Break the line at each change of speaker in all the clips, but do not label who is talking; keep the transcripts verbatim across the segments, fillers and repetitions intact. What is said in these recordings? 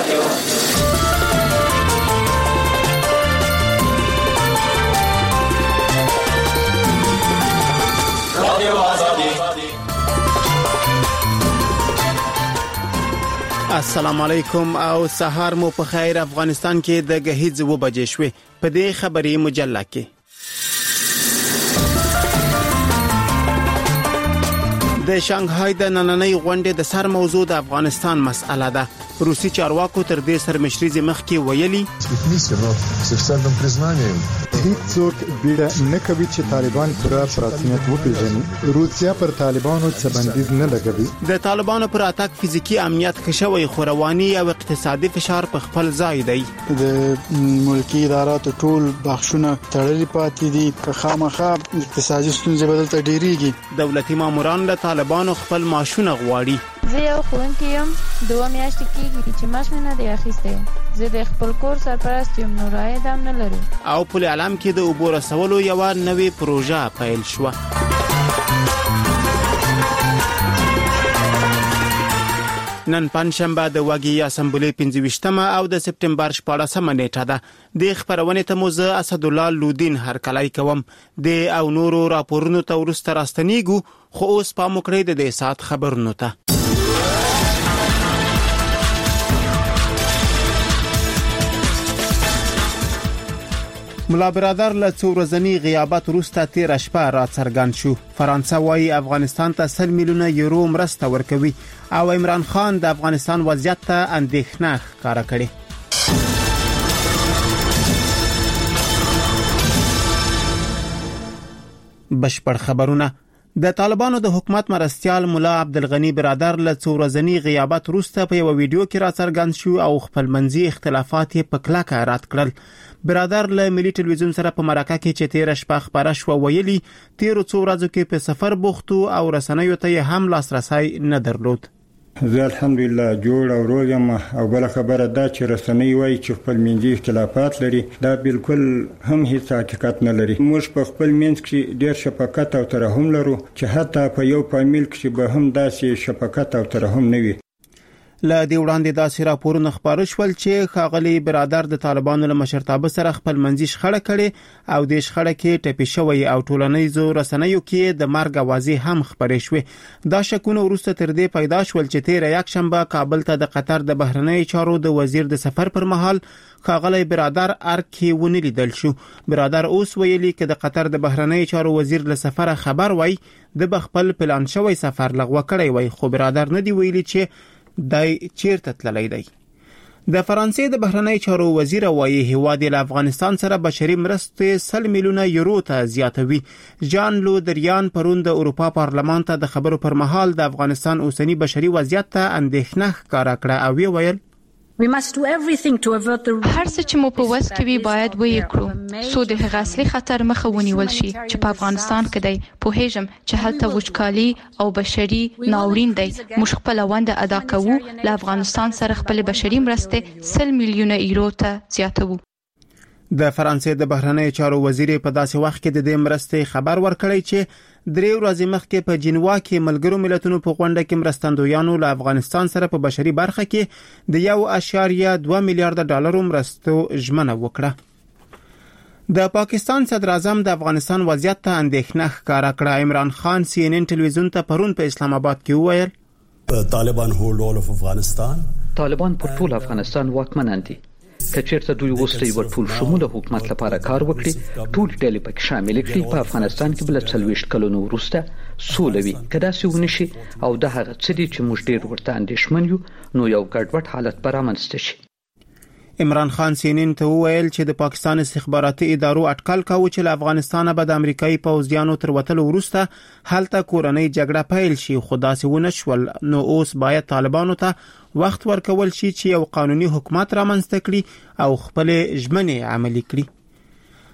السلام علیکم او سهار مو په خیر. افغانستان کې د غهیځ و بجې شوې. په دې خبري مجله کې د شانګهای د نننۍ غونډې د سر موضوع د افغانستان مسأله ده. روسي چارواکو تر دې سرمشري مخ کې ویلي
هیڅوک بیړه نه کوي چې طالبان پوره رسمیت وپیژني. روسیا پر طالبانو څه بندیز نه لګوي.
د طالبانو پر اتاک فزیکی امنیت خښوي، خو رواني او اقتصادي فشار په خپل ځای دی.
د ملکی اداراتو ټول بخښونه تړلې پاتې دي، که خامخا اقتصادي ستونزې بدلته ډیریږي.
دولتي ماموران له طالبانو خپل معاشونه غواړي.
زه یو ښوونکی یم، دوه میاشتې کېږي چې معاش مې نه دی اخیستی. زه د خپل کور سرپرست یم، نو عاید هم نه لرو. او
په اعلام کې د اوبو رسولو یوه نوې پروژه پیل شوه. نن پنځشنبه د وګړي اسمبلی پنځه ویشتمه او د سپټمبر شپاړسمه نیټه ده. د خبرونې ته مو زه اسدالله لودین هرکلی کوم. د او نورو راپورونو ته وروسته راستنیږو، خو اوس پام وکړئ د دې ساعت خبرونو ته. ملا برادر له څو ورځني غیابت وروسته تیر شپه را څرګند شو. فرانسه وايي افغانستان ته سل میلیونه یورو مرسته ورکوي او عمران خان د افغانستان وضعیت ته اندېښنه ښکاره کړې. بشپړ خبرونه. د طالبانو د حکومت مرستيال مولا عبدالغنی برادر له څو ورځني غیابت وروسته په یو ویډیو کې را څرګند شو او خپل منځي اختلافات په کلکه رد کړل. برادر له ملي ټلویزیون سره په مرکه کې چې تیر شپه خبره شو ویلي تیر څو ورځو کې په سفر بوختو او رسنیو ته هم لاسرسي نه درلود.
زه الحمدلله جوړ او روغ یم، او بل خبره دا چې رسنۍ وایي چې خپل منځي اختلافات لري، دا بالکل هم هیڅ حقیقت نه لري. موږ په خپل منځ کې ډېر شفقت او ترحم لرو چې حتی په یو فامیل کې به هم داسې شفقت او ترحم نه وي.
له دې وړاندې داسې راپورونه خبر شول چې ښاغلي برادر د طالبانو له مشرتابه سره خپل منځي شخړه کړې او د شخړه کې ټپي شوی او ټولنیزو رسنیو کې د مرګ اوازې هم خبرې شوې. دا شکونه وروسته تر دې پیدا شول چې تیر یک شنبه کابل ته د قطر د بهرنی چارو د وزیر د سفر پر مهال ښاغلي برادر ارکی ونی لیدل شو. برادر اوس ویلي چې د قطر د بهرنی چارو وزیر له سفر خبر وای د بخپل پلان شوی سفر لغوه کړی وای، خو برادر نه دی ویلي چې دای چیرته تللی دی. د فرانسې د بهرنی چارو وزیر وایي هیواد له افغانستان سره بشري مرستې سل میلیونه یورو ته زیاتوي. جان لو دریان پرون د اروپا پارلمان ته د خبرو پر مهال د افغانستان اوسنی بشري وضعیت ته اندېښنه ښکاره کړه او ویل
هر څه چې مو په وس کې وي باید ویې کړو څو د هغه اصلي خطر مخه ونیول شي چې په افغانستان کې دی. پوهیږم چې هلته وچکالي او بشري ناورین دی. موږ خپل ونده ادا کوو، له افغانستان سره خپل بشري مرستې سل میلیونه یورو ته زیاتوو.
د فرانسې د بهرنی چارو وزیر په داسې وخت کې د دې مرستې خبر ورکړی چې درې ورځې مخکې په جنوا کې ملګرو ملتونو په غونډه کې مرستندویانو له افغانستان سره په بشري برخه کې د یو اشاریه دوه میلیارډ ډالرو مرستو ژمنه وکړه. د پاکستان صدر اعظم د افغانستان وضعیت ته اندېښنه ښکاره کړه. عمران خان سی ان ان ټلویزیون ته پرون په اسلام آباد کې وویل
طالبان هولډ اول اف افغانستان،
طالبان پر ټول افغانستان واکمنان دي. کچېرته دوی وسته یو ټول شموله حکومت لپاره کار وکړي، ټول ډلې پکې شامل کړي، په افغانستان کې بل څلويشت کلونو وروسته سوله وي. کدا سی ونشي او د هغه څه دي چې موږ ډېر ورته اندېښمن یو، نو یو ګډوډ حالت به رامنځته شي.
عمران خان سینین ته وویل چې د پاکستان استخباراتي ادارو اټکل کاوه چې له افغانستانه به د امریکایي پوځیانو تر وتلو وروسته هلته کورنۍ جګړه پیل شي، خو داسې ونه شول. نو اوس باید طالبانو ته وخت ورکول شي چې یو قانوني حکومت رامنځته کړي او خپل ژمنې عملي کړي.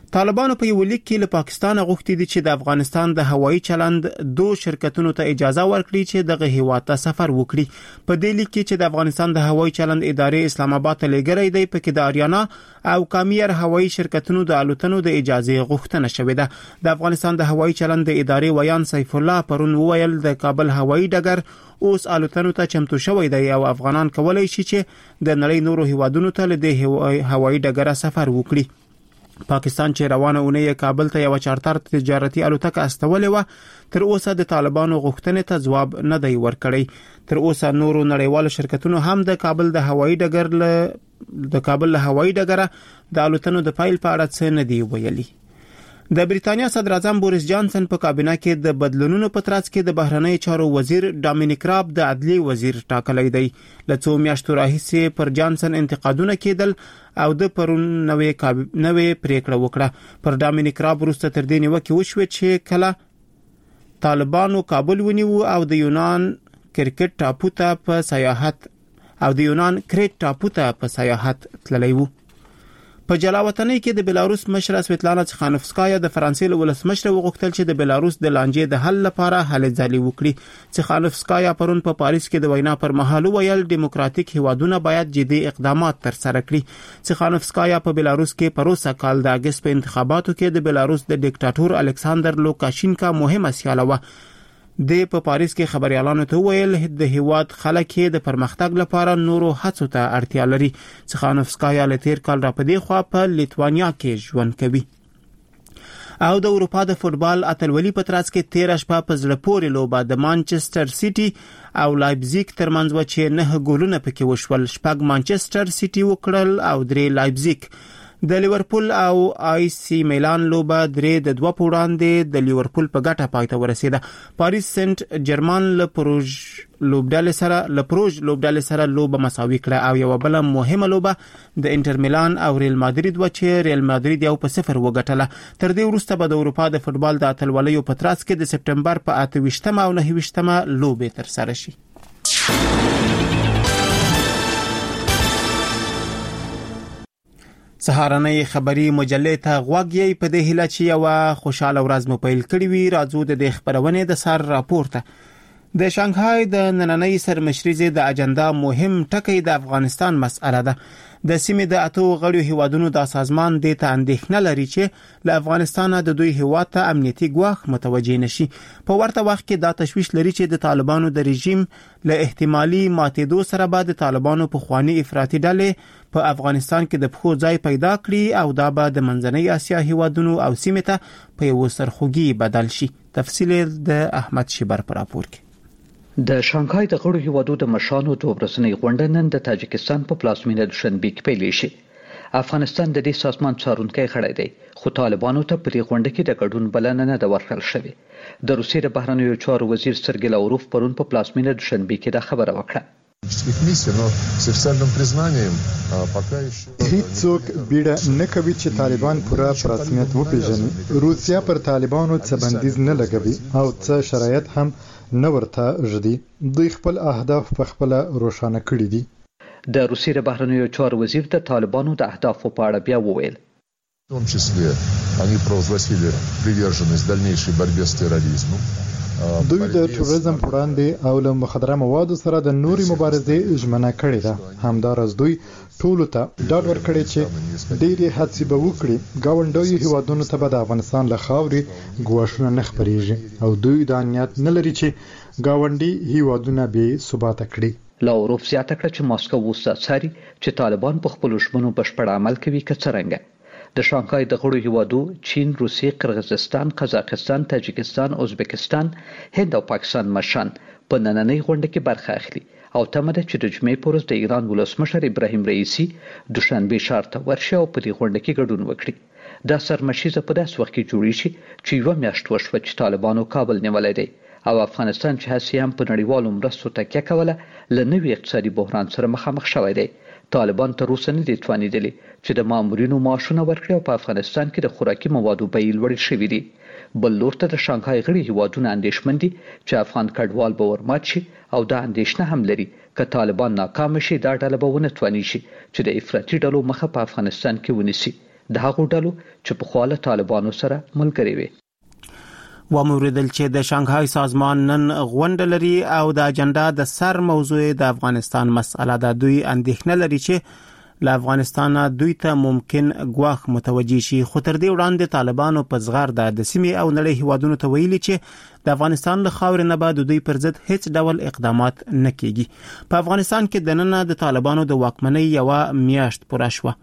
طالبانو په یو لیک کې له پاکستان غوښتي دي چې د افغانستان د هوایي چلند دوه شرکتونو ته اجازه ورکړي چې دغه هیواد ته سفر وکړي. په دې لیک کې چې د افغانستان د هوایي چلند ادارې اسلام آباد ته لېږلی دی پکې د اریانا او کامیر هوایي شرکتونو د الوتنو د اجازه غوښتنه شوې ده. د افغانستان د هوایي چلند د ادارې ویان سیف الله پرون وویل د کابل هوایي ډګر اوس الوتنو ته چمتو شوی دی او افغانان کولای شي چې د نړۍ نورو هیوادونو ته له دې هوایي ډګره سفر وکړي. پاکستان چې روانه اونۍ کابل ته یو چارتر تجارتي الوتکه استولې و تر اوسه د طالبانو غوښتنې ته ځواب نه دی ورکړی. تر اوسه نورو نړیوالو شرکتونو هم د کابل د هوایي ډګر له د کابل له هوایي ډګره د الوتنو د فایل په اړه څه نه دی ویلي. د بریتانیا صدر اعظم بوریس جانسن په کابینه کې د بدلونونو په ترڅ کې د بهرنی چارو وزیر ډامینیک راب د عدلی وزیر ټاکلی دی. له څو میاشتو راهیسې پر جانسن انتقادونه کېدل او د پرون نوې نوې پریکړه وکړه. پر ډامینیک راب وروسته تر دې نیوکې وشوې چې کله طالبانو کابل ونیو او د یونان کرکټ ټاپو ته په سیاحت او د یونان کریټ ټاپو ته په سیاحت تللی وو. په جلاوطنۍ کې د بلاروس مشره سویتلانا چخانوفسکایا د فرانسې له ولسمشر وغوښتل چې د بلاروس د لانجې د حل لپاره هلې ځلې وکړي. چخانوفسکایا پرون په پاریس کې د وینا پر مهال ویل ډیموکراتیک هیوادونه باید جدي اقدامات ترسره کړي. چخانوفسکایا په بلاروس کې پروسه کال د اگست په انتخاباتو کې د بلاروس د ډیکټاتور الکساندر لوکاشینکا مهمه سیاله و. د په پاریس کې خبريالانو ته ویل د هیواد خلک د پرمختګ لپاره نورو هڅو ته اړتیا لري. چخانوفسکایا له تیر کال را پدې خوا په لیتوانیا کې ژوند کوي. او د اروپا د فوتبال اتلولي په ترڅ کې تیر شپه په زړه پورې لوبه د مانچستر سیټي او لایپزیګ ترمنځ و چې نه ګولونه پکې وشول. شپږ مانچستر سیټي وکړل او درې لایپزیګ. د لیورپول او آی سی میلان لوبه درې د دوه په وړاندې د لیورپول په ګټه پای ته ورسېده. پاریس سنت جرمن له پروژ لوبډالې سره له پروژ لوبډالې سره لوبه مساوي کړه او یو بل مهمه لوبه د انټر میلان او ریل مادرید و چې ریل مادرید یو په صفر وګټله. تر دې وروسته به د اروپا د فوتبال د اتلولیو په ترڅ کې د سپټمبر په اته ویشتمه او نهه ویشتمه لوبې تر سره شي. سهارنۍ خبری مجلې ته غوږی په دې هیله چې یو خوشاله ورځ مو پیل کړی وي. راځو د دې خبرونه د سر راپورته. د شانګهای د نننۍ سرمشريزه د اجنډا مهم ټکی د افغانستان مسأله ده. د سیمې د اتو غړو هیوادونو د سازمان د ته اندېښنه لري چې له افغانستان د دوی هیواد ته امنیتي ګواښ متوجه نشي. په ورته وخت کې دا تشویش لري چې د طالبانو د رژیم له احتمالي ماتېدو سره به د طالبانو په خواني افراطي ډلې په افغانستان کې د پخو ځای پیدا کړي او دا به د منځنۍ اسیا هیوادونو او سیمې ته په یو سرخوږي بدل شي. تفصیل د احمد شیبر پر راپور کې.
د شانګهای د غړو هیوادو د مشرانو دوه ورځنۍ غونډه نن د تاجکستان په پلازمینه دوشنبه کې پیل شي. افغانستان د دې سازمان څارونکي غړی دی خو طالبانو ته په دې غونډه کې د ګډون بلنه نه ده ورکړل شوې. د روسیې د بهرنیو چارو وزیر سرګی لاوروف پرون په پلازمینه دوشنبه کې دا خبره وکړه.
هیڅوک بیړه نه کوي چې طالبان پوره په رسمیت وپیژني. روسیا پر طالبانو څه بندیز نه لګوي او څه شرایط هم نه ورته ژدي. دوی خپل اهداف په خپل روښانه کړي دي.
د روسیې د بهرنیو چارو وزیر د طالبانو د اهدافو په اړه بیا وویل.
В том числе они провозгласили приверженность дальнейшей борьбе с терроризмом.
دوی د تروریزم پر وړاندې او له مخدره موادو سره د نوري مبارزې ژمنه کړې ده. همدارس دوی ټولو ته ډاډ ورکړي چې ډېری هڅې به وکړي ګاونډیو هیوادونو ته به د افغانستان له خاورې ګواښونه نه خپرېږي او دوی د نیت نه لري چې ګاونډي هیوادونه بې ثباته کړي.
لاوروف زیاته کړه چې ماسکو اوس څاري چې طالبان په خپلو ژمنو بشپړ عمل کوي که څرنګه. د شانګهای د غړو هیوادو چین، روسیې، قرغیزستان، قزاقستان، تاجکستان، ازبکستان، هند او پاکستان مشران په نننۍ غونډه کې برخه اخلي او تمه ده چې د جمعې په ورځ د ایران ولسمشر ابراهیم رئیسی دوشنبه ښار ته ورشي او په دې غونډه کې ګډون وکړي. دا سرمشریزه په داسې وخت کې جوړې شي چې یوه میاشت وشوه چې طالبانو کابل نیولی دی او افغانستان چې هسې هم په نړیوالو مرستو تکیه کوله له نوي اقتصادي بحران سره مخامخ شوی دی. طالبان تر اوسه نه دي توانیدلي چې د مامورینو معاشونه ورکړي او په افغانستان کې د خوراکي موادو بیې لوړې شوي دي. بل لور ته د شانګهای غړي هیوادونه اندېښمن دي چې افغان کډوال به ورمات شي او دا اندېښنه هم لري که طالبان ناکام شي دا ډله به ونه تواني شي چې د افراطي ډلو مخه په افغانستان کې ونیسي. د هغو ډلو چې په خواله طالبانو سره ملګري وي.
وموریدل چې د شانګهای سازمان نن غونډه لري او د اجنډا د سر موضوع د افغانستان مسأله ده. دوی اندېښنه لري چې له افغانستان دوی ته ممکن ګواښ متوجي شي. خو تر دې وړاندې طالبانو په زغر د سیمې او نړۍ هیوادونو ته ویلي چې د افغانستان له خاورې نه به د دوی پر ضد هیڅ ډول اقدامات نه کیږي. په افغانستان کې د نن د طالبانو د واکمنۍ یو میاشت پوره شوه.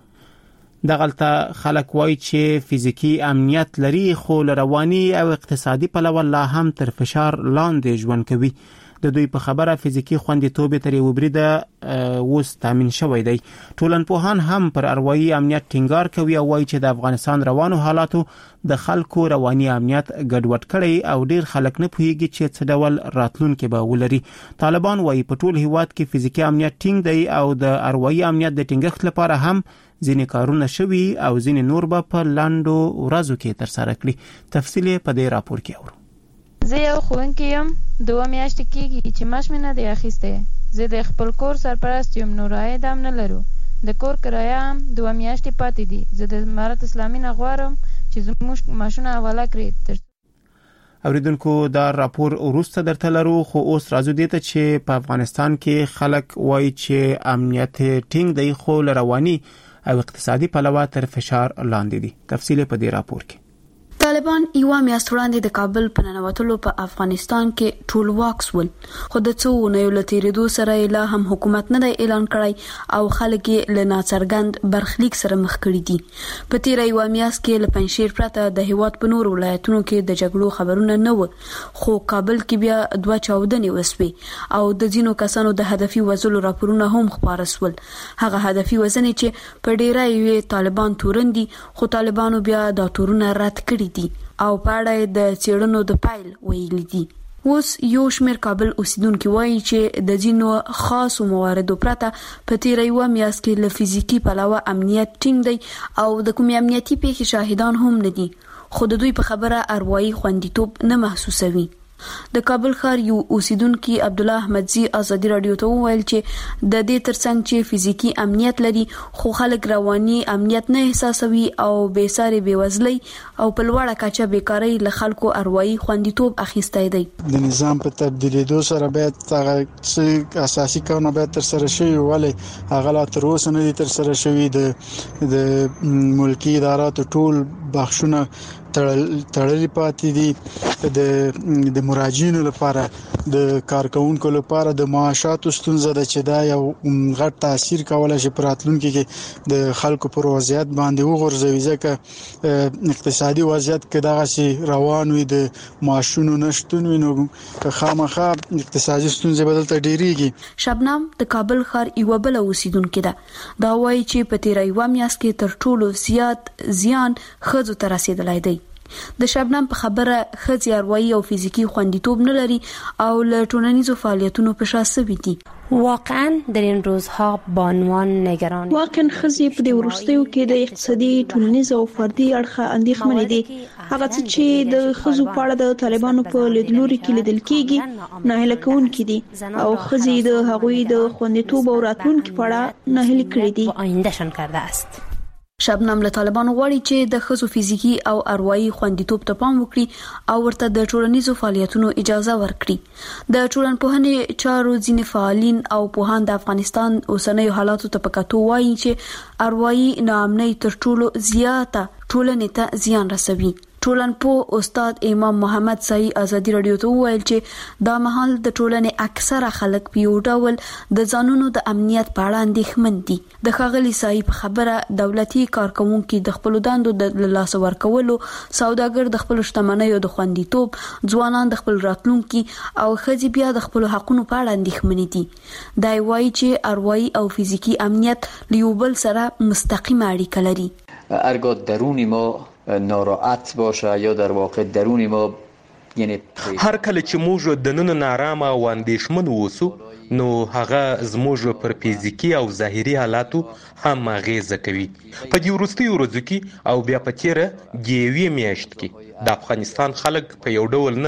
دغلته خلک وایي چې فزیکی امنیت لري خو رواني او اقتصادي پلوه لا هم تر فشار لاندې ژوند کوي. د دوی په خبره فزیکی خوندیتوب تر یو بریده اوس تامین شوی دی. ټولنپوهان هم پر اروايي امنیت ټینګار کوي او وایي چې د افغانستان روانو حالاتو د خلکو رواني امنیت ګډوډ کړي او ډیر خلک نه پوهیږي چې څه ډول راتلونکي به ولري. طالبان وایي په ټول هیواد کې فزیکی امنیت ټینګ دی او د اروايي امنیت د ټینګښت لپاره هم ځینې کارونه شوي او ځینې نور به په لاندو ورځو کې ترسره کړي. تفصیل په دې راپور کې اورو.
زه یو ښوونکی یم، دوه میاشتې کېږي چې معاش مې نه دی اخیستی. زه د خپل کور سرپرست یم، نو عاید هم نه لرو. د کور کرایه هم دوه میاشتې پاتې دي. زه د امارت اسلامي نه غواړم چې زموږ معاشونه حواله کړي. تر
اوریدونکو دا راپور وروسته درته لرو، خو اوس راځو دې ته چې په افغانستان کې خلک وایي چې امنیت ټینګ دی خو رواني او اقتصادي پلوه تر فشار لاندې دي. تفصیل په دې راپور کې.
طالبان یو میاشت وړاندې د کابل په ننوتلو په افغانستان کې ټولواک سول، خو د څو ونیو له تېرېدو سره یې لا هم حکومت نه دی اعلان کړی او خلک یې له ناڅرګند برخلیک سره مخ کړي دي. په تېره یوه میاشت کې له پنجشیر پرته د هېواد په نورو ولایتونو کې د جګړو خبرونه نه وو، خو کابل کې بیا دوه چاودنې وسوې او د ځینو کسانو د هدفي وژلو راپورونه هم خپاره سول. هغه هدفي وژنې چې په ډېره یې طالبان تورن دي، خو طالبانو بیا دا تورونه رد کړي دي او په اړه د څېړنو د پایل ویلي دي. اوس یو شمېر کابل اوسیدونکي وایي چې د ځینو خاصو مواردو پرته په تېره یوه میاشت کې له فزیکي پلوه امنیت ټینګ دی او د کومې امنیتي پیښې شاهدان هم نه دي، خو د دوی په خبره اروايي خوندیتوب نه محسوسوي. د کابل ښار یو اوسیدونکي عبدالله احمدزي ازادي رادیو ته وویل چې د دې ترڅنګ چې فزیکي امنیت لري خو خلک رواني امنیت نه احساسوي او بې ساري بېوزلۍ او په لوړه کچه بیکارۍ له خلکو اروايي خوندیتوب اخیستی دی.
د نظام په تبدیلېدو سره باید هغه څه اساسي کارونه باید ترسره شوي، ولې هغه لا تر اوسه نه دي ترسره شوي. د د ملکي اداراتو ټول بخشونه تړلې پاتې دي. د د مراجعینو لپاره، د کارکونکو لپاره د معاشاتو ستونزه ده چې دا یو غټ تاثیر کولی شي په راتلونکي کې د خلکو پر وضعیت باندې وغورځوي، ځکه اقتصادي وضعیت کې دغسې روان وي، د معاشونو نشتون وي، نو خامخا اقتصادي ستونزې به دلته ډېرېږي.
شبنم د کابل ښار یوه بله اوسیدونکې ده. دا وایي چې په تېره یوه میاشت کې تر ټولو زیات زیان ښځو ته رسېدلی دی. د شبنم په خبره ښځې اروايي او فزیکي خوندیتوب نه لري او له ټولنیزو فعالیتونو په شا سوي دي.
واقعا در این روزها بانوان نگران
واقعا ښځې په دې وروستیو کې د اقتصادي، ټولنیز او فردي اړخه اندېښمنې دي. هغه څه چې د ښځو په اړه د طالبانو په لیدلوري کې لیدل کېږي ناهیله کوونکي دي او ښځې د هغوی د خوندیتوب او راتلونکي په اړه ناهیلي کړي دي.
آیندهشان کرده است.
شبنم له طالبانو غواړي چې د ښځو فزیکي او اروايي خوندیتوب ته پام وکړي او ورته د ټولنیزو فعالیتونو اجازه ورکړي. د ټولنپوهنې چارو ځینې فعالین او پوهان د افغانستان اوسنیو حالاتو ته په کتو وایي چې اروايي ناامنۍ تر ټولو زیاته ټولنې ته زیان رسوي. ټولنپوه استاد امام محمد سعی ازادي رادیو ته وویل چې دا مهال د ټولنې اکثره خلک په یو ډول د ځانونو د امنیت په اړه اندېښمن دي. د ښاغلي سعی په خبره دولتي کارکوونکي د خپلو دندو د لاسه ورکولو، سوداګر د خپلو شتمنیو د خوندیتوب، ځوانان د خپل راتلونکي او ښځې بیا د خپلو حقونو په اړه اندېښمنې دي. دا وایي چې اروايي او فزیکي امنیت له یو بل سره مستقیمه اړیکه لري.
هرگاه درون ما ناراحت باشه یا در واقع درون ما، یعنی
هر کله چې موږ د نن نارامه او اندېښمن اوسو نو هغه زموږ پر فزیکي او ظاهري حالاتو هم اغیزه کوي. په دې وروستیو ورځو کې او بیا په تېره د یوې میاشت کې د افغانستان خلک په یو ډول نه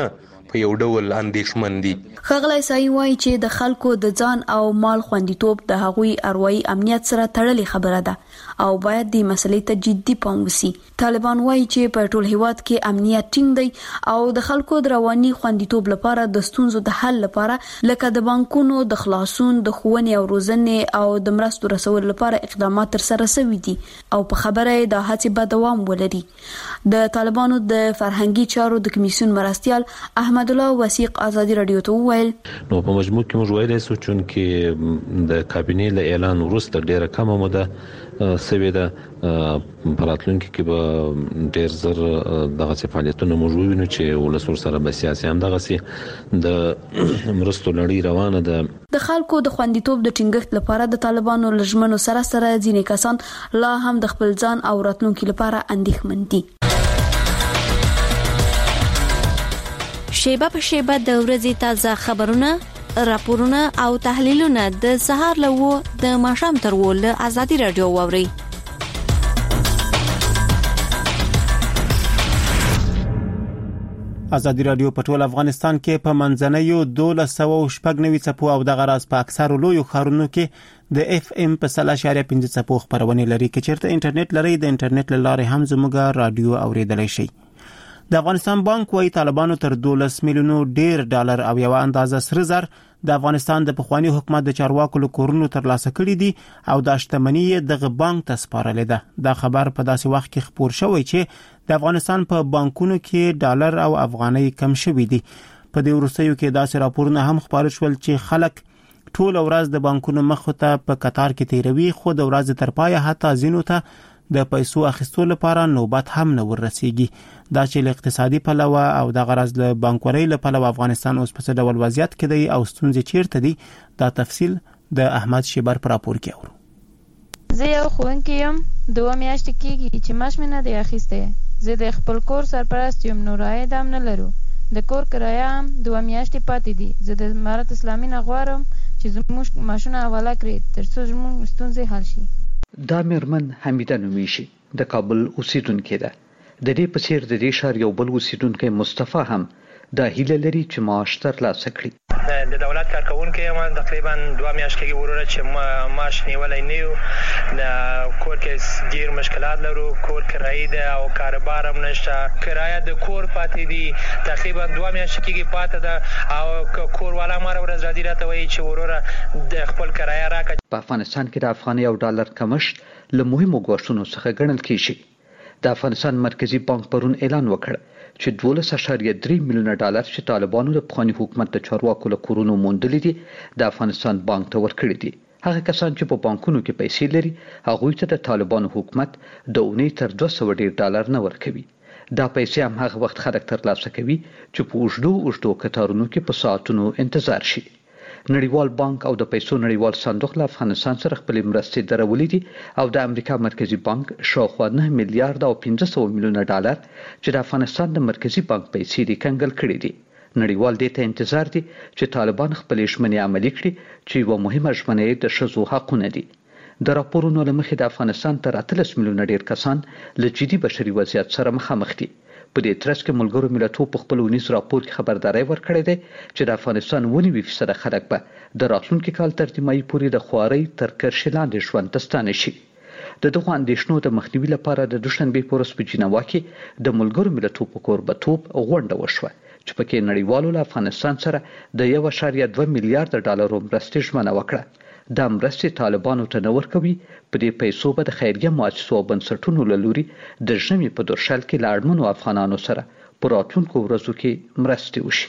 په یو ډول اندېښمن دي.
ښاغلی سایي وایي چې د خلکو د ځان او مال خوندیتوب د هغوی اروایي امنیت سره تړلې خبره ده او باید د مسلې ته جدي پام وشي. طالبان وایي چې په ټول هیواد کې امنیت ټینګ دی او د خلکو د رواني خوندیتوب لپاره د ستونزو د حل لپاره لکه د بانکونو د خلاصون، د ښوونې او روزنې او د مرستو رسولو لپاره اقدامات ترسره شوي دي او په خبره د هڅې به دوام ولري. د طالبانو د فرهنګي چارو د کمیسیون مرستیال احمد الله وثیق ازادي رادیو ته وویل
نو په مجموع کې موږ ویلای شو چې د کابینې له اعلان وروسته ډیره کمه موده سوي ده. په راتلونکي کې به ډیر زر دغه فعالیتونه موږ وینو چې ولسور سره به سیاسي هم دغه سي د مرستو لړۍ روانه ده.
د خلکو د خوندیتوب د ټینګښت لپاره د طالبانو لجمنو سره سره ځینې کسان لا هم د خپل ځان او راتلونکي لپاره اندېښمن دي.
شیبه په شیبه د ورځې تازه خبرونه، راپورونه او تحلیلونه د سهار له و د ماښام تر و له ازادي رادیو واوري.
ازادي رادیو په ټول افغانستان کې په منځنیو دولس سوه شپږ نوي څپو او دغه راز په اکثرو لویو ښارونو کې د اف ام په سل اشاریه پنځه څپو خبرونه لري. که چیرته انټرنیټ لري د انټرنیټ له لارې هم زموږ رادیو اوریدلای شي. د افغانستان بانک وايي طالبانو تر دولس میلیونو ډیر ډالر او یو اندازه سره زر د افغانستان د پخوانی حکومت د چارواکو له کورونو ترلاسه کړي دي او د شتمنۍ دغه بانک ته سپارلې ده. دا خبر په داسې وخت کې خبر شوی چې د افغانستان په بانکونو کې ډالر او افغانۍ کم شوي دي. په دې وروستیو کې داسې راپورونه هم خبر شول چې خلک ټول ورځ د بانکونو مخ ته په قطار کې تیروي، خو د ورځ تر پای حتی زینو ته د پیسو اخیستو لپاره نوبت هم نه ورسیږي. دا چې له اقتصادي پلوه او د غرض له بانکورۍ له پلوه افغانستان اوس په څه ډول وضعیت کې دی او ستونزې چیرته دي، دا تفصیل د احمد شیبر پر راپور کې اورو.
زه یو ښوونکی یم، دوه میاشتې کېږي چې معاش مې نه دی اخیستی. زه د خپل کور سرپرست یم، نو عاید هم نه لرو. د کور کرایه هم دوه میاشتې پاتې دي. زه د امارت اسلامي نه غواړم چې زموږ معاشونه حواله کړي تر څو زموږ ستونزې حل شي.
دا مېرمن حمیده نومیږي، د کابل اوسیدونکې ده. د دې په څیر د دې ښار یو بل اوسیدونکی مصطفی هم دا هیله لري چې معاش ترلاسه کړي.
د دولت کارکونکي یم، تقریبا دوه میاشتې کېږي وروره چې معاش نیولی نه یو. د کور کې ډېر مشکلات لرو، کور کرایي ده او کاروبار هم نشته. کرایه د کور پاتې دي، تقریبا دوه میاشتې کېږي پاتې ده او کوروالا ما ورځ راځي راته وایي چې وروره د خپل کرایه راکړه.
په افغانستان کې د افغانۍ او ډالر کمښت له مهمو ګواښونو څخه ګڼل کېږي. د افغانستان مرکزی بانک پرون اعلان وکړ چې دولس اشاریه درې میلیونه ډالر چې طالبانو د پخوانی حکومت د چارواکو له کورونو موندلي دي د افغانستان بانک ته ورکړي دي. هغه کسان چې په بانکونو کې پیسې لري هغوی ته د طالبانو حکومت د اونۍ تر دوه سوه ډیر ډالر نه ورکوي. دا پیسې هم هغه وخت خلک ترلاسه کوي چې په اوږدو اوږدو کتارونو کې په ساعتونو انتظار شي. نړیوال بانک او د پیسو نړیوال صندوق له افغانستان سره خپلې مرستې درولې دي او د امریکا مرکزی بانک شاوخوا نه میلیارډ او پنځه سوه میلیونه ډالر چې د افغانستان د مرکزی بانک پیسې دي کنګل کړي دي. نړیوال دې ته انتظار دي چې طالبان خپلې ژمنې عملي کړي چې یوه مهمه ژمنه یې د ښځو حقونه دي. د راپورونو له مخې د افغانستان تر اتلس میلیونه ډیر کسان له جدي بشري وضعیت سره مخامخ دي. په دې ترڅ کې ملګرو ملتونو په خپل ونیز راپور کې خبرداري ورکړې ده چې د افغانستان ونی فیصد خلک به د راتلونکي کال تر نیمایي پورې د خوارۍ تر کرښې لاندې ژوند ته ستانه شي. د دغو اندېښنو د مخنیوي لپاره د دوشنبې په ورځ په جنیوا کې د ملګرو ملتونو په کوربتوب غونډه وشوه چې پکې نړیوالو له افغانستان سره د یو اشاریه دوه میلیارډ ډالرو مرستې ژمنه وکړه. دا مرستې طالبانو ته نه ورکوي. په دې پیسو به د خیریه مؤسسو او بنسټونو له لوري د ژمي په دورشل کې له اړمنو افغانانو سره په راتلونکو ورځو کې مرستې وشي.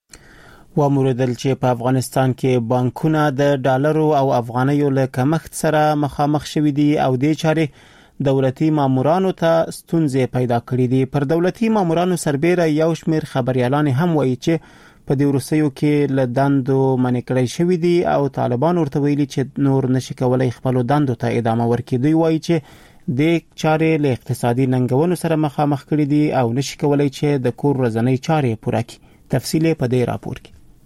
وموردل چې په افغانستان کې بانکونه د ډالرو او افغانیو له کمښت سره مخامخ شوي دي او دې چارې دولتي مامورانو ته ستونزې پیدا کړې دي. پر دولتي مامورانو سربېره یو شمېر خبريالان هم وایي چې په دې وروستیو کې له دندو منع کړی شوي دي او طالبان ورته ویلي چې نور نشي کولای خپل دندو ته ادامه ورکړي. دوی وایي چې د چارې له اقتصادي ننګونو سره مخامخ کړي دي او نشي کولای چې د کور ورځنۍ چارې پوره کړي. تفصیل په دې راپور کې.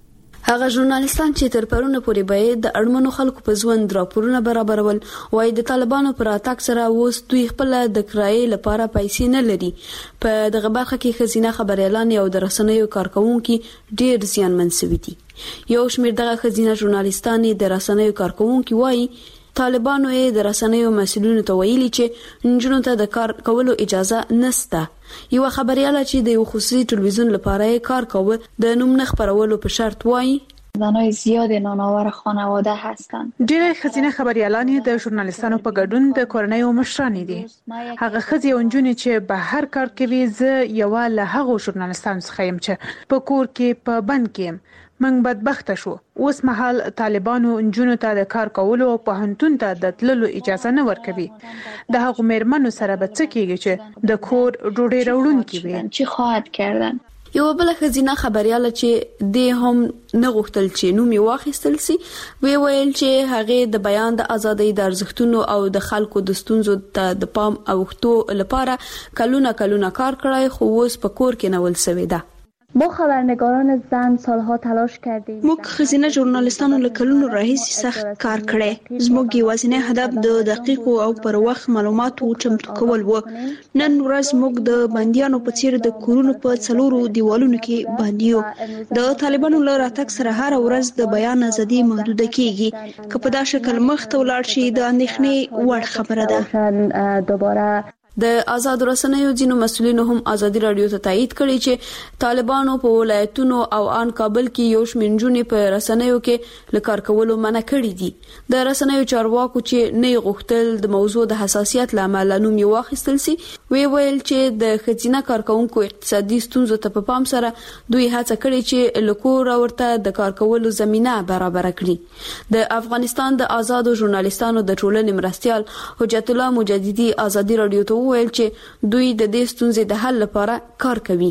هغه ژورنالیستان چې تر پرونه پورې به د اړمنو خلکو په ژوند راپورونه برابرول وایي د طالبانو پر اتاک سره اوس دوی خپل د کرایې لپاره پیسې نه لري. په دغه برخه کې خزینه خبريالان او د رسنیو کارکونکو ډېر زیانمن شوي دي. یو شمېر دغه خزینه ژورنالیستان د رسنیو کارکونکو وایي طالبانو یې د رسنیو مسؤلینو ته ویلي چې نجونو ته د کار کولو اجازه نشته. یو خبرياله چې د یو خصوصي ټلویزیون لپاره کار کوي د نوم نه خبرولو په شرط وایي
زنای زیاد نانآور خانواده هستند.
ډېر خزینه خبريالان د ژورنالیستانو په ګډون د کورنۍ او مشران دي. هغه خزي او نجونې چې به هر کار کوي زه یو له هغو ژورنالیستانو څخه یم چې په کور کې په بند کې من بدبخته شو. اوس مهال طالبانو نجونو ته د کار کولو او پوهنتون ته د تللو اجازه نه ورکوي. د هغو مېرمنو سره به څه کېږي چې د کور ډوډۍ راوړونکي وي.
چی خواهد کردن؟
یو بل خزینه خبرياله چې د هم نه غوښتل چې نوم یې واخیستل سي وی ویل چې هغه د بیان د ازادۍ د ارزښتونو او د خلکو د ستونزو ته د پام اوښتو لپاره کلونه کلونه کار کړای خو اوس په کور کې نول سوی ده.
ما خبرنگاران زن سالها تلاش کردیم.
موږ خزینه ژورنالیستانو له کلونو راهیسې سخت کار کړی. زموږ یوازینی هدف د دقیقو او پر وخت معلوماتو چمتو کول و. نن ورځ موږ د بندیانو په څیر د کورونو په څلورو دیوالونو کې بندیو. د طالبانو له راتګ سره هر ورځ د بیان ازادي محدوده کیږي. که په دا شکل مخ ته ولاړ شي د اندېښنې وړ خبره ده.
دوباره
د آزاد رسنیو ځینو مسؤلینو هم ازادي رادیو ته تایید کړی چې طالبانو په ولایتونو او ان کابل کې یو شمېر نجونې په رسنیو کې لکار کولو منع کړی دي. د رسنیو چارواکو چې نه غوښتل د موضوع د حساسیت لامل نوم یې واخیستل سي وی ویل چې د خزینه کارکونکو اقتصادي ستونزو ته په پام سره دوی هڅه کړې چې لکور ورته د کار کولو زمينه برابر کړي. د افغانستان د آزادو ژورنالیستانو د ټولنې مرستيال حجت الله مجددي ازادي رادیو ته ویل چې دوی د دې ستونزې د حل لپاره کار کوي.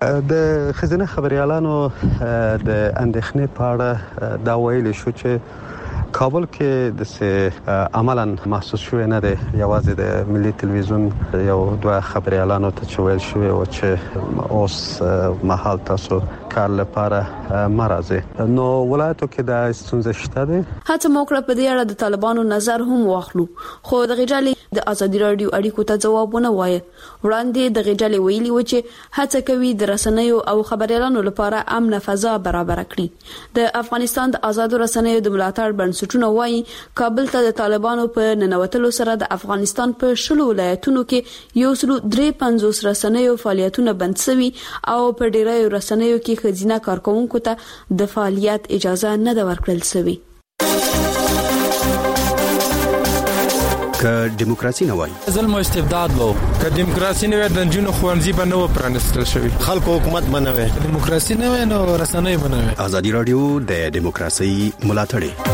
د خزینه خبريالانو د اندېښنې په اړه دا ویل شو چې کابل کې د سه عملاً محسوس شوی نه دی. یوازې د ملي تلویزیون یو دوه خبريالانو ته چویل شوی او چې اوس مهال تاسو کار لپاره مرزه نو ولایتو کې د ستونزې شته دي.
هڅه موکړه په دې اړه د طالبانو نظر هم واخلو خو د غجالي د ازادي رادیو اړیکو ته جوابونه وایي. وړاندې د غجالي ویلي و چې هڅه کوي د رسنیو او خبريالانو لپاره امن فضا برابر کړي. د افغانستان د آزادو رسنیو د ملاتړ بنسټونه وایي کابل ته د طالبانو په ننوتلو سره د افغانستان په شلو ولایتونو کې یو سل درې پنځوس رسنیو فعالیتونه بند شوي او په ډیرو رسنیو کې خزینه کارکونکو ته د فعالیت اجازه نه ده ورکړل شوی.
که دیموکراسي نه وای
ظلم او استبداد وو. که دیموکراسي نه وای د جنونو خوانزي به نه و پرانستل شوی.
خلکو حکومت بنوي.
دیموکراسي نه وای نو رسنۍ بنوي.
ازادي رادیو د دیموکراسي ملاتړ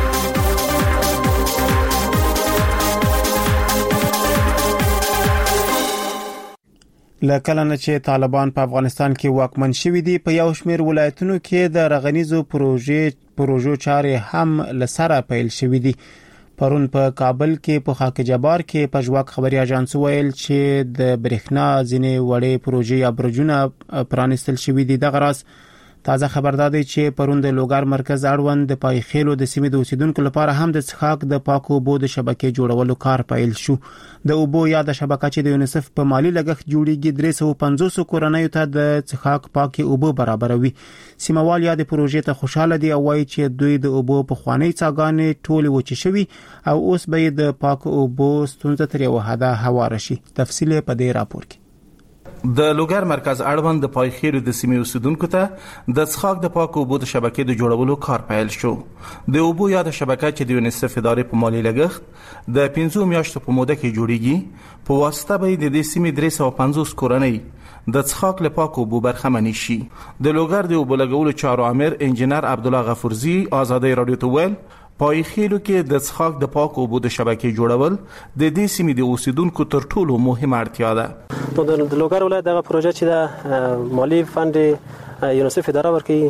لکه نه چې طالبان په افغانستان کې واکمن شوي دي په یو شمېر ولایتونو کې د رغنیزو پروژې پروژو چارې هم لسره پیل شوي دي. پرون په کابل کې په خاک جبار کې په ژواک خبري اژانس ویل چې د برېښنا ځینې وړې پروژې یا برجونه پرانستل شوي دي. دغه راز تازه خبردار دی چې پرون د لوګار مرکز اړوند د پایخېلو د سیمې د اوسیدونکو لپاره هم د څښاک د پاکو اوبو د شبکې جوړولو کار پیل شو. د اوبو یا د شبکې چې د یونیسف په مالی لګښت جوړیږي درې سوه پنځوس کورنیو ته د څښاک پاکي اوبو برابروي. سیموال یا د پروژې ته خوشاله دي او وایي چې دوی د اوبو په خواني څاګانې ټول وچې شوي او اوس به د پاکو اوبو ستونزه تر یو حده هواره شي. تفصیل په دې راپور کې.
د لوګر مرکز اړوند د پایخېرو د سیمې اوسیدونکو ته د څښاک د پاکو اوبو د شبکې د جوړولو کار پیل شو. د اوبو یا د شبکې چې د یونیسف ادارې په مالی لګښت د پنځو میاشتو په موده کې جوړیږي په واسطه به د دې سیمې درې سوه پنځوس کورنۍ د څښاک له پاکو اوبو برخمن شي. د لوګر د اوبو لګولو چارو امر انجنیر عبدالله غفورزی ازادي رادیو ته ویل پایخېلو کې د څښاک د پاکو اوبو د شبکې جوړول د دې سیمې د اوسیدونکو تر ټولو مهمه اړتیا ده.
نو د لوګر ولایت دغه پروژه چې د مالی فند یونیسف اداره ورکوي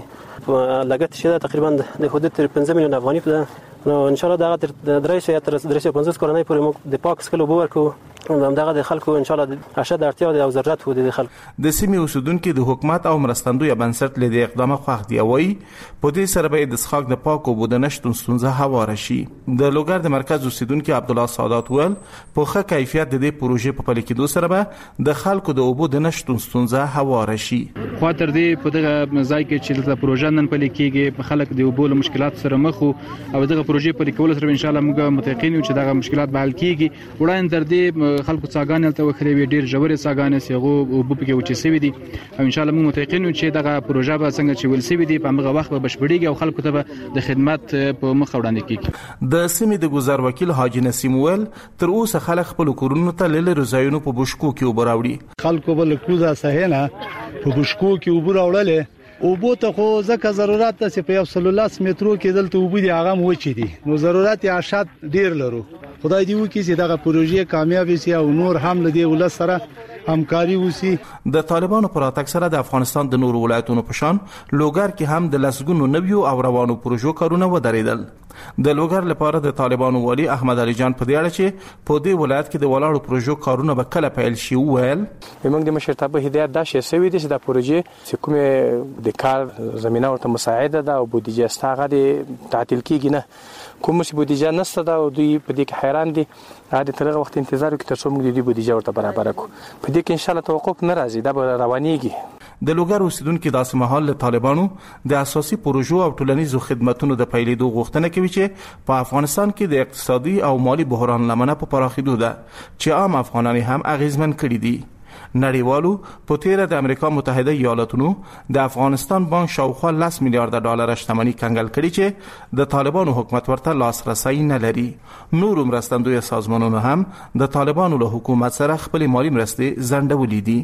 لګښت شته تقریبا د حدود تر پنځه میلیون افغاني ده. نو ان شاء الله دا تر درې سوه تر درې سوه پنځوس کورنۍ پورې موږ د پاک سکلو به ورکو. همدغه د خلکو ان شاء الله د اشد اړتیا او ضرورت وو د خلکو.
د سیمې اوسیدونکو د حکومت او مرستندوی بنسټ له اقدام خوښ دی وای په دې سره به د څښاک د پاکو اوبو د نشټون ستونزه هواره شي. د لوګر د مرکز اوسیدونکو عبدالله سادات ول په ښه کیفیت د دې پروژې په پلي کېدو سره به د خلکو د اوبو د نشټون ستونزه هواره شي.
خو تر دې په دغه ځای کې چې د پروژې نن پلي کېږي خلک د اوبو له مشکلات سره مخ او دغه پروژې پلي کول سره ان شاء الله موږ متيقن یو چې دغه مشکلات به حل کېږي. وړاندې تر دې خلکو څاګانې ته وخري وي ډیر ژورې څاګانې سیغو او په کې وچې سوي دي او ان شاء الله موږ متيقن یو چې دغه پروژه به څنګه چې ول سوي دي په هغه وخت به بشپړيږي او خلکو ته د خدمات په مخ وړاندې کیږي.
د سیمې د گذر وکیل حاجی نسیم ول تر اوسه خلک خپل کورونو ته لیل رضایونو په بشکو کې وبراوړي.
خلکو بل کوزه سهنه په بشکو کې وبراوړل او بو ته خو ځکه ضرورت ته چې په یو سلولاس مترو کې دلته وبو دي هغه مو چي دي نو ضرورت یې اشد ډیر لرو. خدای دې وکړي چې دا پروژه کامیاب شي او نور هم له دې ول سره همکاري وسی.
د طالبانو پر اتک سره د افغانستان د نورو ولایتونو په شان لوګر کې هم د لسګونو نویو او روانو پروژو کارونه ودرېدل. د لوګر لپاره د طالبانو والی احمد علي جان په دې اړه چې په دې ولایت کې د ولاړو پروژو کارونه به کله پیل شي وویل
موږ د مشرتابه هدایت دا شې سوي دي چې د پروژې چې کومه د کار زمينه ورته مساعده ده او بودیجه ستاغه دي تعطیل کیږي نه کوم چې بودیجه نشته دا او دوی په دې کې حیران دي. عادي ترغه وخت انتظار وکړي تر څو موږ د دې بودیجه ورته برابر کړو. په دې کې ان شاء الله توقف نه راځي دا به روانيږي.
د لوګر اوسیدونکو داسې مهال له طالبانو د اساسي پروژو او ټولنیزو خدماتو د پیلېدو غوښتنه کوي چې په افغانستان کې د اقتصادي او مالی بحران لمنه په پراخېدو ده چې عام افغانان هم اغیزمن کړي دي. نړیوالو په تیره د امریکا متحده ایالاتونو د افغانستان بانک شاوخوا لس میلیارډ ډالر شتمنۍ کنګل کړي چې د طالبانو حکومت ورته لاسرسي نه لري. نور مرستندوی سازمانونو هم د طالبانو له حکومت سره خپل مالی مرستې ځنډولې دي.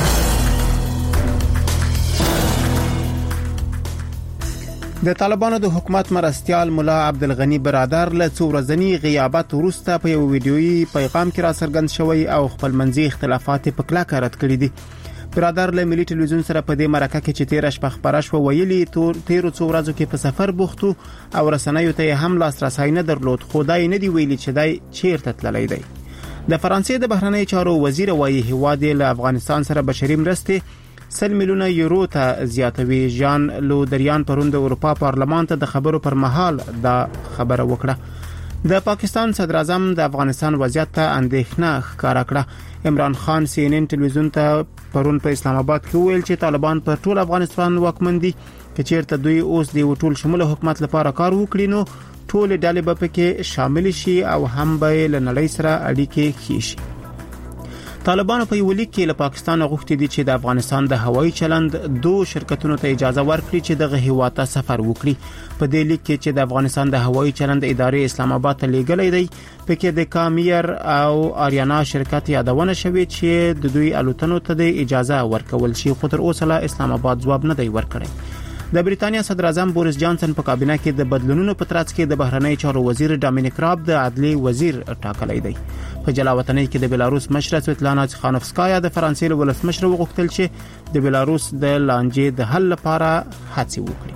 د طالبانو د حکومت مرستيال مولا عبدالغنی برادر له څو ورځنی غیابت وروسته په یو ویډیويي پیغام کې را څرګند شوی او خپل منځي اختلافات په کلکه رد کړي دي. برادر له ملي ټلویزیون سره په دې مرکه کې چې تیر شپه خبره شو ویلي تور تیر څو ورځو کې په سفر بوختو او رسنیو ته هم لاسرسي نه درلود. خدای نه دی ویلي چې دای چیرته تللی دی. د فرانسې د بهرنی چارو وزیر وایي هیواد له افغانستان سره بشري مرستې سل میلیونه یورو ته زیاتوي. ژان لودریان پروند د اروپا پارلمان ته د خبرو پر مهال دا خبره وکړه. د پاکستان صدر اعظم د افغانستان وضعیت ته اندېښنه ښکارا کړه. عمران خان سی ان ان ټلویزیون ته پرون په اسلام آباد کې ویل چې طالبان پر ټول افغانستان واکمن دي. چې چیرته دوی اوس د ټول شمول حکومت لپاره کار وکړي نو ټول ډلې به پکې شامل شي او هم به له نړۍ سره اړیکې ښې شي. طالبانو په یو لیک کې له پاکستان غوښتي دي چې د افغانستان د هوایي چلند دوه شرکتونو ته اجازه ورکړي چې دغه هیواد ته سفر وکړي. په دې لیک کې چې د افغانستان د هوایي چلند ادارې اسلام آباد ته لیږلی دی پکې د کامیر او آریانا شرکت یادونه شوې چې د دوی الوتنو ته د اجازه ورکول شي خو تر اوسه لا اسلام آباد ځواب نه دی ورکړی. د بریتانیا صدر اعظم بوریس جانسن په کابینه کې د بدلونونو په ترڅ کې د بهرنی چارو وزیر ډامینیک راب د عدلی وزیر ټاکلی دی. په جلاوطنۍ کې د بلاروس مشره سویتلانا تخانوفسکایا د فرانسې له ولسمشر وغوښتل چې د بلاروس د لانجې د حل لپاره هڅې وکړي.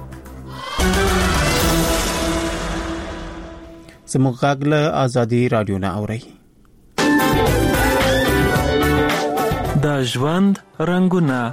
زموږ غږ له ازادي رادیو نه اوري.
د ژوند رنگونه.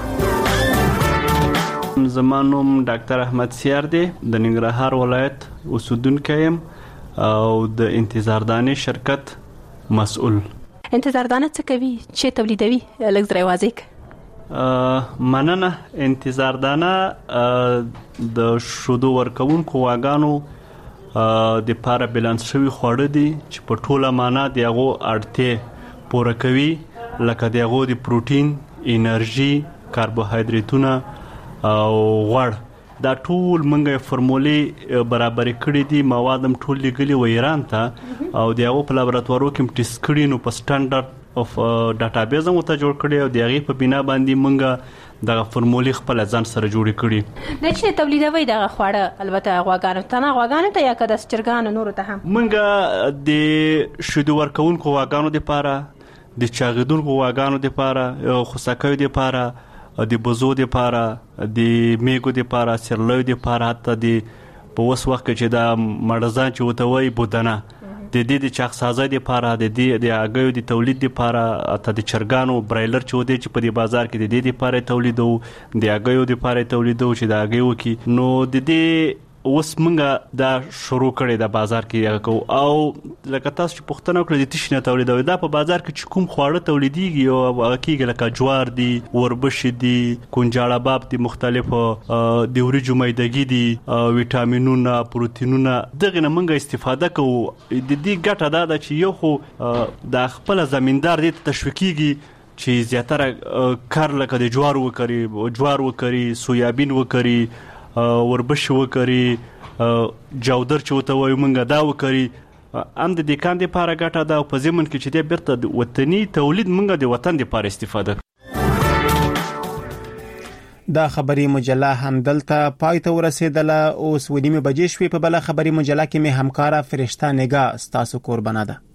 زما نوم ډاکټر احمد سیار دی د ننګرهار ولایت اوسیدونکی یم او د انتظاردانې شرکت مسؤل.
انتظاردانه څه کوي چې تولیدوي لږ زړه واضح
مننه. انتظاردانه د شودو ورکوونکو واګانو د پاره بیلانس شوی خواړه دي چې په ټوله معنا د هغو اړتیا پوره کوي لکه د هغو د پروتین، انرژي، کاربوهایدریتونه او غوړ. دا ټول منګه فرمولې برابرې کړې دي مواد هم ټول لګلي و ایران ته او د هغو په لابراتوارو کې ټیسټ کړي نو په سټانډرډ اف ډاټابیز هم ته جوړ کړي او د هغې په بنا باندې منګه دغه فرمولې خپل ځان سره جوړې کړي.
نه چې تولیدوي دغه خواړه البته غواګانو ته نه غواګانو ته یا که د چرګانو نورو ته هم
منګه د شیدو ورکوونکو غواګانو دپاره د چاغېدونکو غواګانو دپاره خوساکیو دپاره د بزو د لپاره د میګو د لپاره سرلوی د لپاره حتی د په وس وخت چې دا مړزان چې وتوي بودنه د دې د چاخسازۍ د لپاره د دې د اګیو د تولید د لپاره ته د چرګانو برایلر چې ودی چې په دې بازار کې د دې د لپاره تولیدو د اګیو د لپاره تولیدو چې د اګیو کې نو د دې اوس مونږه دا شروع کړی د بازار کې کو او لکه تاسو چې پښتنه کړی د تشنه تولیدوي دا په بازار کې چې کوم خواړه تولیديږي او هغه کې لکه جوار دي وربش دي کونجاړه باب دي مختلف د وریجو میدګي دي وټامینونه پروتینونه دغه نه مونږه استفاده کوو د دې ګټه دا ده چې یو خو د خپل زمیندار دې تشویقيږي چې زیاتره کار لکه د جوار وکړي جوار وکړي سویابین وکړي وربش وکړي جودر چې وته وایو مونږه دا وکړي ام د دې کاند لپاره ګټه ده په زمون کې چې د بیرته د وطني تولید مونږه د وطن لپاره استفاده
دا خبري مجله هم دلته پای ته ورسېدله اوس ونیمه بجې شوې په بل خبري مجله کې مې همکارا فرشته نگاه ستاسو قربانه ده